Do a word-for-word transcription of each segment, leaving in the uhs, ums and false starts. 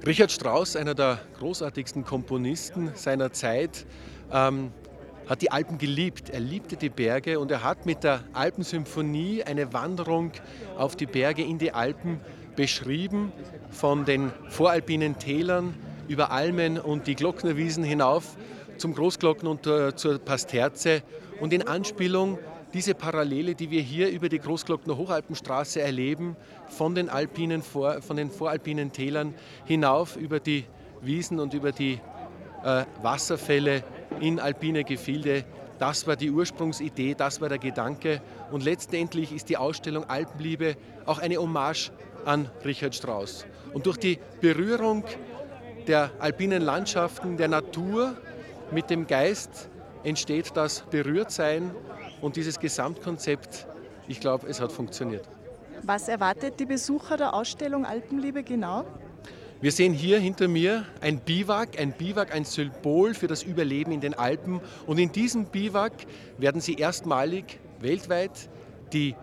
Richard Strauss, einer der großartigsten Komponisten seiner Zeit, ähm, hat die Alpen geliebt. Er liebte die Berge und er hat mit der Alpensymphonie eine Wanderung auf die Berge in die Alpen beschrieben, von den voralpinen Tälern über Almen und die Glocknerwiesen hinauf zum Großglockner und äh, zur Pasterze und in Anspielung diese Parallele, die wir hier über die Großglockner Hochalpenstraße erleben, von den, alpinen Vor, von den voralpinen Tälern hinauf über die Wiesen und über die äh, Wasserfälle in alpine Gefilde. Das war die Ursprungsidee, das war der Gedanke. Und letztendlich ist die Ausstellung Alpenliebe auch eine Hommage an Richard Strauss. Und durch die Berührung der alpinen Landschaften, der Natur mit dem Geist entsteht das Berührtsein und dieses Gesamtkonzept, ich glaube, es hat funktioniert. Was erwartet die Besucher der Ausstellung Alpenliebe genau? Wir sehen hier hinter mir ein Biwak, ein Biwak, ein Symbol für das Überleben in den Alpen. Und in diesem Biwak werden Sie erstmalig weltweit die,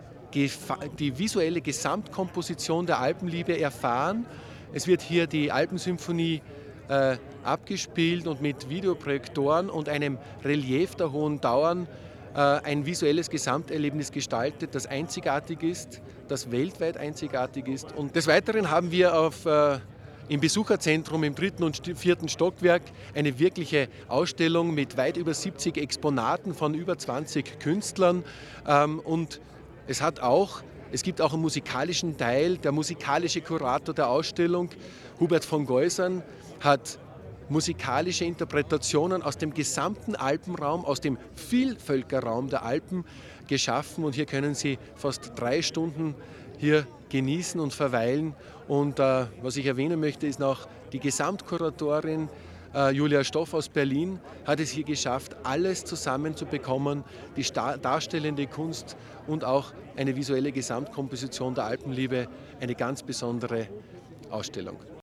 die visuelle Gesamtkomposition der Alpenliebe erfahren. Es wird hier die Alpensymphonie äh, abgespielt und mit Videoprojektoren und einem Relief der hohen Dauern äh, ein visuelles Gesamterlebnis gestaltet, das einzigartig ist, das weltweit einzigartig ist. Und des Weiteren haben wir auf äh, im Besucherzentrum im dritten und vierten Stockwerk eine wirkliche Ausstellung mit weit über siebzig Exponaten von über zwanzig Künstlern. Und es hat auch, es gibt auch einen musikalischen Teil. Der musikalische Kurator der Ausstellung, Hubert von Geusern, hat musikalische Interpretationen aus dem gesamten Alpenraum, aus dem Vielvölkerraum der Alpen geschaffen. Und hier können Sie fast drei Stunden hier genießen und verweilen. Und äh, was ich erwähnen möchte, ist noch die Gesamtkuratorin äh, Julia Stoff aus Berlin hat es hier geschafft, alles zusammenzubekommen, die darstellende Kunst und auch eine visuelle Gesamtkomposition der Alpenliebe, eine ganz besondere Ausstellung.